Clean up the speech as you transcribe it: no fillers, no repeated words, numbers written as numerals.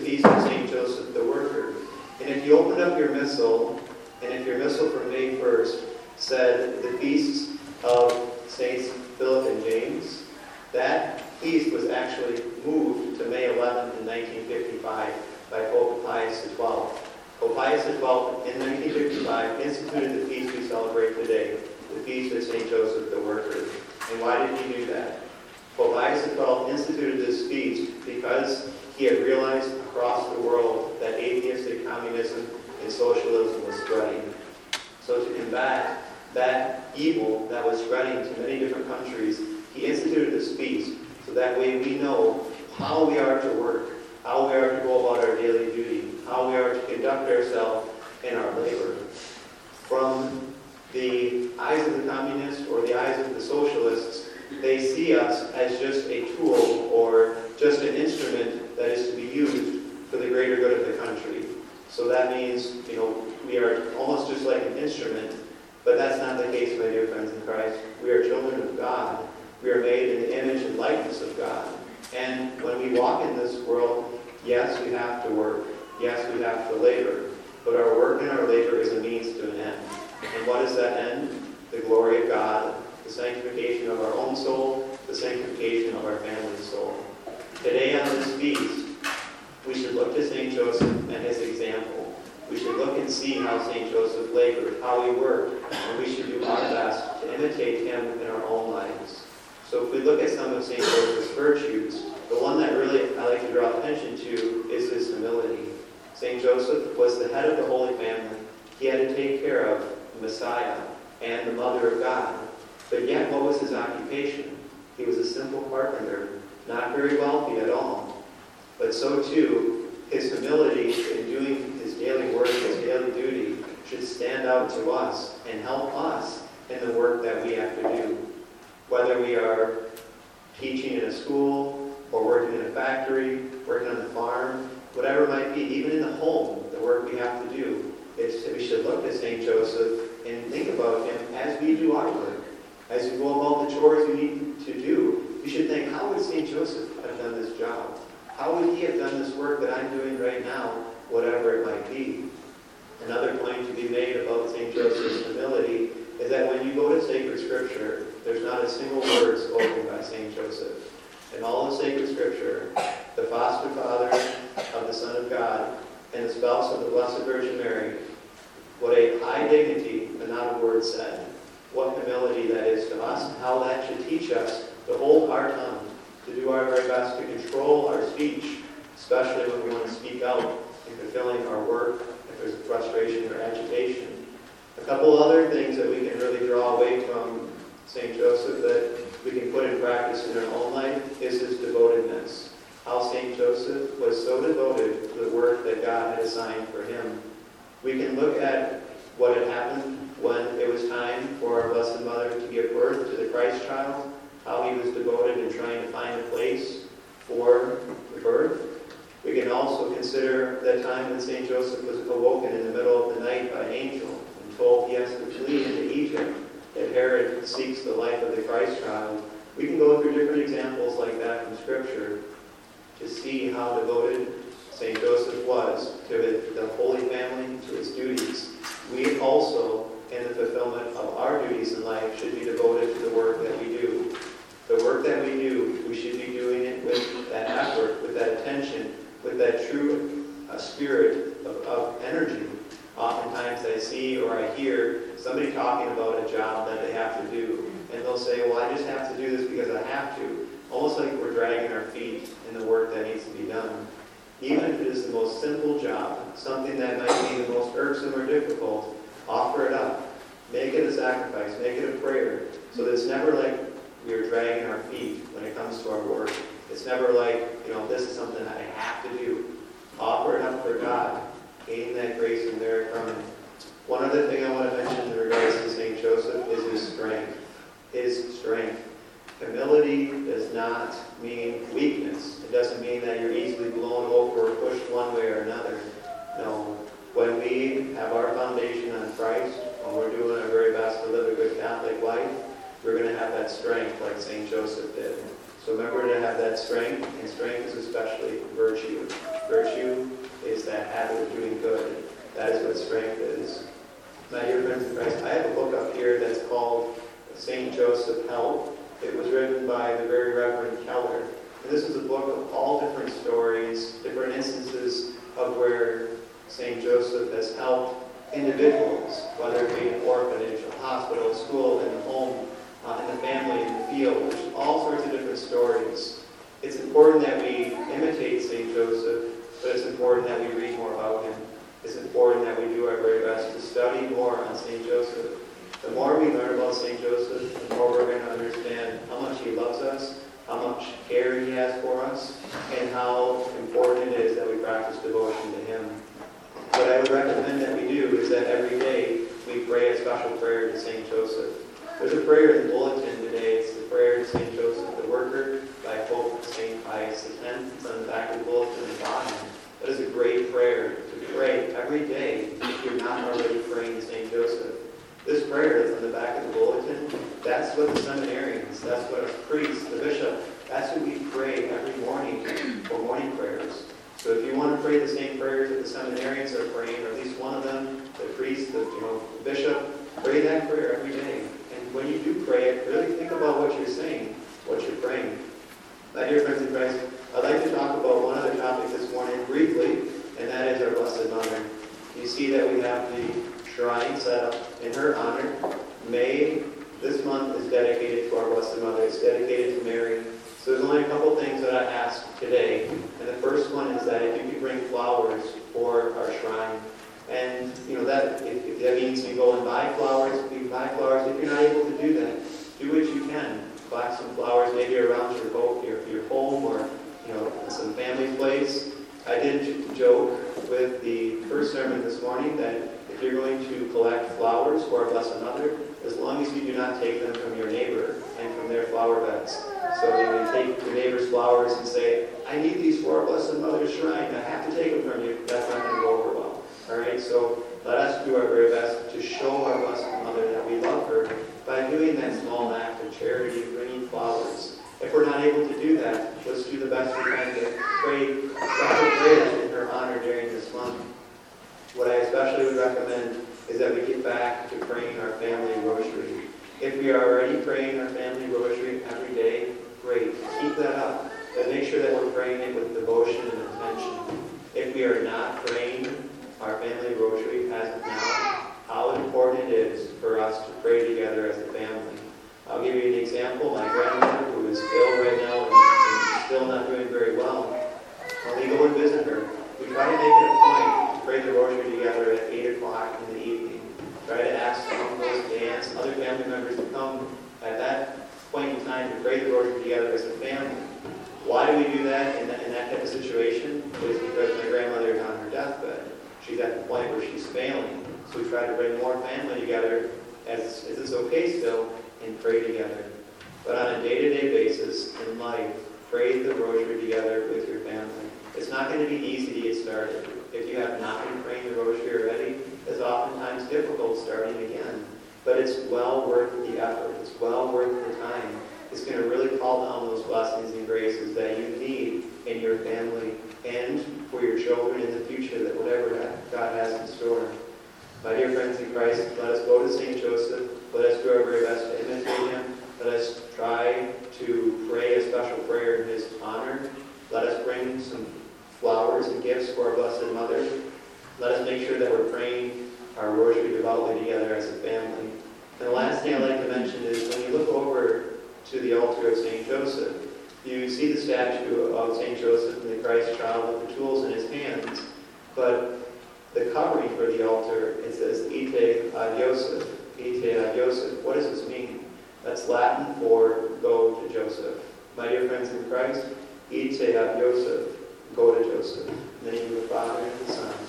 feast of St. Joseph the Worker. And if you opened up your missal, and if your missal from May 1st said the feasts of Saints Philip and James, that feast was actually moved to May 11th in 1955 by Pope Pius XII. Pope Pius XII in 1955 instituted the feast we celebrate today, the feast of St. Joseph the Worker. And why did he do that? Pope Pius XII instituted this feast because he had realized across the world that atheistic communism and socialism was spreading. So to combat that evil that was spreading to many different countries, he instituted this feast so that way we know how we are to work, how we are to go about our daily duty, how we are to conduct ourselves in our labor. From the eyes of the communists or the eyes of the socialists, they see us as just a tool or just an instrument that is to be used for the greater good of the country. So that means, we are almost just like an instrument, but that's not the case, my dear friends in Christ. We are children of God. We are made in the image and likeness of God. And when we walk in this world, yes, we have to work. Yes, we have to labor. But our work and our labor is a means to an end. And what is that end? The glory of God, the sanctification of our own soul, the sanctification of our family's soul. Today on this feast, we should look to St. Joseph and his example. We should look and see how St. Joseph labored, how he worked, and we should do our best to imitate him in our own lives. So if we look at some of St. Joseph's virtues, the one that really I like to draw attention to is his humility. St. Joseph was the head of the Holy Family. He had to take care of the Messiah and the Mother of God. But yet, what was his occupation? He was a simple carpenter, not very wealthy at all. But so too, his humility in doing his daily work, his daily duty, should stand out to us and help us in the work that we have to do. Whether we are teaching in a school, or working in a factory, working on the farm, whatever it might be, even in the home, the work we have to do, we should look to St. Joseph and think about him as we do our work. As you go about the chores you need to do, you should think, how would St. Joseph have done this job? How would he have done this work that I'm doing right now, whatever it might be? Another point to be made about St. Joseph's humility is that when you go to sacred scripture, there's not a single word spoken by St. Joseph. In all of sacred scripture, the foster father of the Son of God and the spouse of the Blessed Virgin Mary, what a high dignity, but not a word said. What humility that is to us, and how that should teach us to hold our tongue, to do our very best to control our speech, especially when we want to speak out in fulfilling our work, if there's frustration or agitation. A couple other things that we can really draw away from St. Joseph that we can put in practice in our own life is his devotedness. How St. Joseph was so devoted to the work that God had assigned for him. We can look at what had happened when it was time for our Blessed Mother to give birth to the Christ child, how he was devoted in trying to find a place for the birth. We can also consider that time when St. Joseph was awoken in the middle of the night by an angel and told he has to flee into Egypt, that Herod seeks the life of the Christ child. We can go through different examples like that from Scripture to see how devoted St. Joseph was to the Holy Family, to his duties. We also, in the fulfillment of our duties in life, should be devoted to the work that we do. The work that we do, we should be doing it with that effort, with that attention, with that true spirit of energy. Oftentimes I see or I hear somebody talking about a job that they have to do, and they'll say, well, I just have to do this because I have to. Almost like we're dragging our feet in the work that needs to be done. Even if it is the most simple job, something that might be the most irksome or difficult, offer it up. Make it a sacrifice. Make it a prayer. So that it's never like we are dragging our feet when it comes to our work. It's never like, this is something that I have to do. Offer it up for God. Gain that grace and merit from it. One other thing I want to mention in regards to St. Joseph is his strength. His strength. Humility does not mean weakness. It doesn't mean that you're easily blown over or pushed one way or another. No. When we have our foundation on Christ, when we're doing our very best to live a good Catholic life, we're going to have that strength like St. Joseph did. So remember to have that strength, and strength is especially virtue. Virtue that strength is. My dear friends in Christ, I have a book up here that's called St. Joseph Help. It was written by the very Reverend Keller. And this is a book of all different stories, different instances of where St. Joseph has helped individuals, whether it be an orphanage, a hospital, a school, in the home, in the family, in the field. There's all sorts of different stories. It's important that we imitate St. Joseph, but it's important that we read more about him. It's important that we do our very best to study more on St. Joseph. The more we learn about St. Joseph, the more we're going to understand how much he loves us, how much care he has for us, and how important it is that we practice devotion to him. What I would recommend that we do is that every day we pray a special prayer to St. Joseph. There's a prayer in the bulletin today. It's the prayer to St. Joseph the Worker by Pope St. Pius X. It's on the back of the bulletin in the bottom. That is a great prayer to pray every day if you're not already praying to St. Joseph. This prayer that's on the back of the bulletin, that's what the seminarians, that's what us priests, the bishop, that's what we pray every morning for morning prayers. So if you want to pray the same prayers that the seminarians are praying, or at least one of them, the priest, the bishop, pray that prayer every day. And when you do pray it, really think about what you're saying, what you're praying. My dear friends in Christ, I'd like to talk about one other topic this morning briefly, and that is our Blessed Mother. You see that we have the shrine set up in her honor. May, this month, is dedicated to our Blessed Mother. It's dedicated to Mary. So there's only a couple things that I ask today. And the first one is that if you could bring flowers for our shrine. And, that if that means you go and buy flowers, you can buy flowers. If you're not able to do that, do what you can. Buy some flowers maybe around your home or, in some family place. I did joke with the first sermon this morning that if you're going to collect flowers for our Blessed Mother, as long as you do not take them from your neighbor and from their flower beds. So you take your neighbor's flowers and say, I need these for our Blessed Mother's shrine. I have to take them from you. That's not going to go over well. All right, so let us do our very best to show our Blessed Mother that we love her by doing that small act of charity, bringing flowers. If we're not able to do that, let's do the best we can to pray special prayers in her honor during this month. What I especially would recommend is that we get back to praying our family rosary. If we are already praying our family rosary every day, great. Keep that up. But make sure that we're praying it with devotion and attention. If we are not praying our family rosary as of now, how important it is for us to pray together as a family. I'll give you an example. My grandmother, who is ill right now and still not doing very well, when we go and visit her, we try to make it a point to pray the rosary together at 8 o'clock in the evening. Try to ask uncles, aunts, other family members to come at that point in time to pray the rosary together as a family. Why do we do that in that type of situation? It is because my grandmother is on her deathbed. She's at the point where she's failing. So we try to bring more family together, as it's okay still, and pray together. But on a day-to-day basis in life, pray the rosary together with your family. It's not going to be easy to get started. If you have not been praying the rosary already, it's oftentimes difficult starting again. But it's well worth the effort. It's well worth the time. It's going to really call down those blessings and graces that you need in your family and for your children in the future, that whatever God has in store. My dear friends in Christ, let us go to St. Joseph. Let us do our very best to imitate him. Let us try to pray a special prayer in his honor. Let us bring some flowers and gifts for our Blessed Mother. Let us make sure that we're praying our rosary devoutly together as a family. And the last thing I'd like to mention is when you look over to the altar of St. Joseph, you see the statue of St. Joseph and the Christ child with the tools in his hands. But the covering for the altar, it says, Ite ad Joseph. Ite ad Joseph. What does this mean? That's Latin for go to Joseph. My dear friends in Christ, Ite ad Joseph. Go to Joseph. In the name of the Father, and the Son,